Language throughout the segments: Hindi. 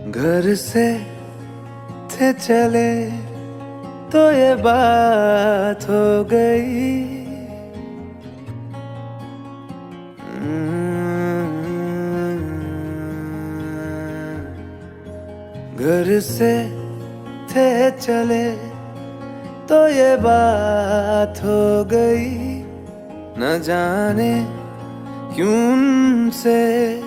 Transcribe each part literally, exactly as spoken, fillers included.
घर से थे चले तो ये बात हो गई। घर से थे चले तो ये बात हो गई। न जाने क्यों उनसे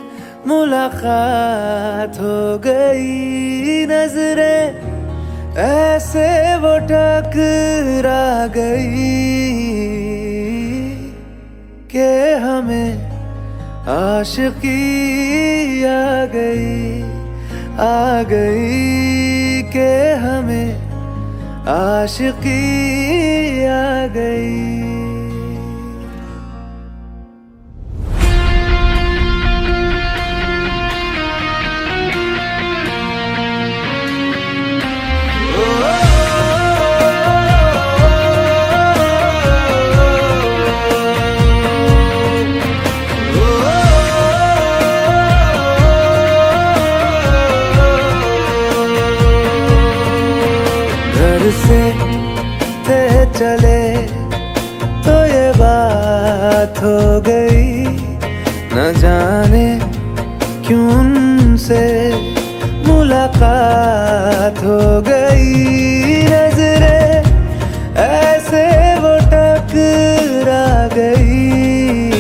मुलाकात हो गई। नजरें ऐसे वो टकरा गई कि हमें आशिकी आ गई, आ गई कि हमें आशिकी आ गई। से थे चले तो ये बात हो गई। न जाने क्यों उनसे मुलाकात हो गई। नजरें ऐसे वो टकरा गई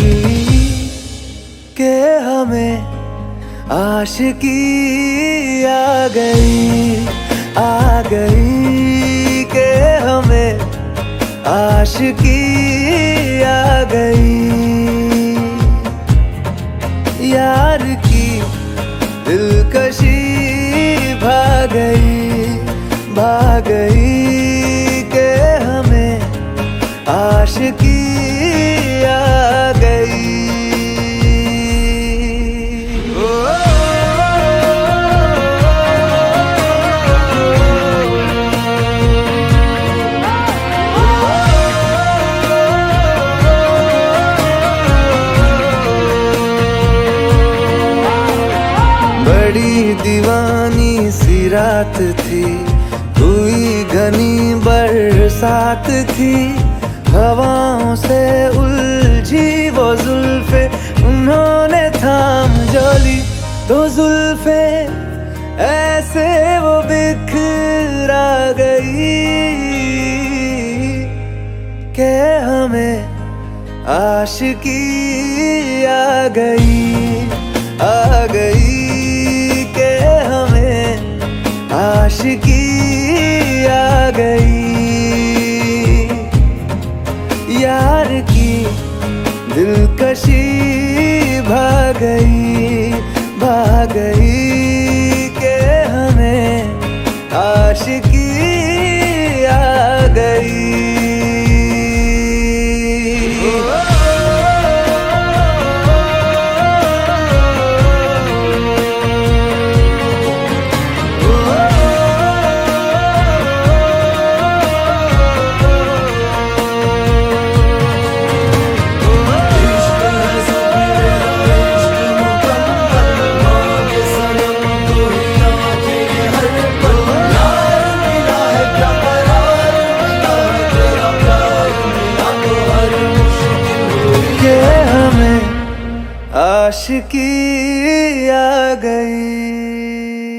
कि हमें आशिकी आ गई, आ गई कि हमें आशिकी आ गई। यार की दिलकशी भाग गई, भाग गई कि हमें आशिकी आ गई। बड़ी दीवानी सी रात थी, हुई घनी बरसात थी। हवाओं से उलझी वो जुल्फे उन्होंने थाम जो ली तो जुल्फे ऐसे वो बिखरा गई कि हमें आशिकी आ गई, आ गई कि हमें आशिकी आ गई। यार की दिलकशी भाग गई, भाग गई कि हमें आशिकी आ गई। आशिकी आ गई।